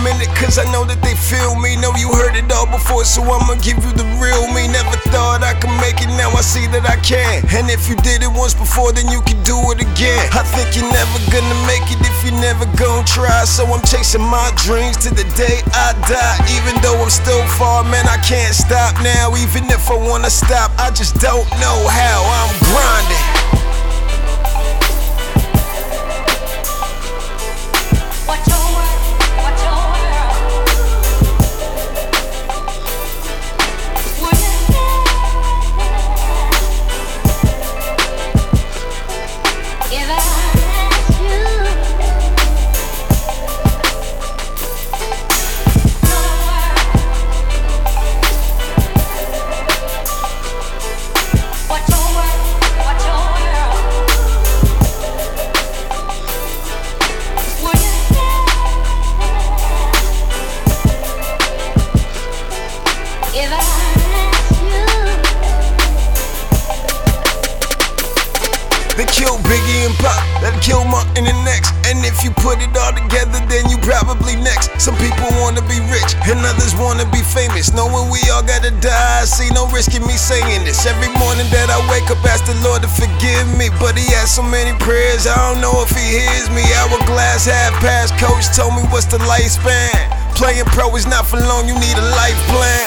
minute, cause I know that they feel me. Know you heard it all before, so I'ma give you the real me. Never thought I could make it, now I see that I can. And if you did it once before, then you can do it again. I think you're never gonna make it if you never gon' try. So I'm chasing my dreams to the day I die. Even though I'm still far, man, I can't stop now. Even if I wanna stop, I just don't know how. I'm grinding. They killed Biggie and Pop, that'll kill Martin and X. And if you put it all together, then you probably next. Some people wanna be rich, and others wanna be famous. Knowing we all gotta die, I see no risk in me saying this. Every morning that I wake up, ask the Lord to forgive me. But he has so many prayers, I don't know if he hears me. Hourglass, half past, coach told me what's the lifespan. Playing pro is not for long, you need a life plan.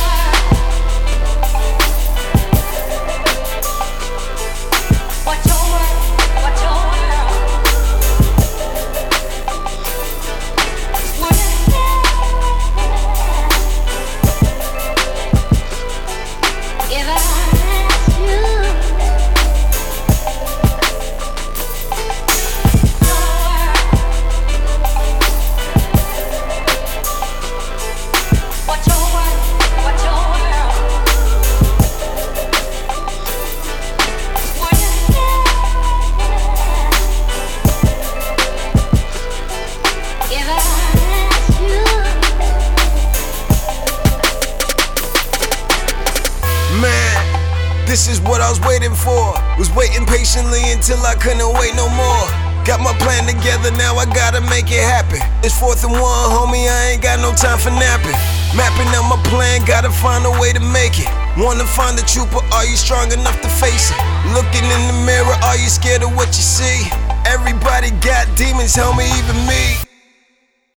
This is what I was waiting for. Was waiting patiently until I couldn't wait no more. Got my plan together, now I gotta make it happen. It's 4th and 1, homie, I ain't got no time for napping. Mapping out my plan, gotta find a way to make it. Wanna find the truth, but are you strong enough to face it? Looking in the mirror, are you scared of what you see? Everybody got demons, homie, even me.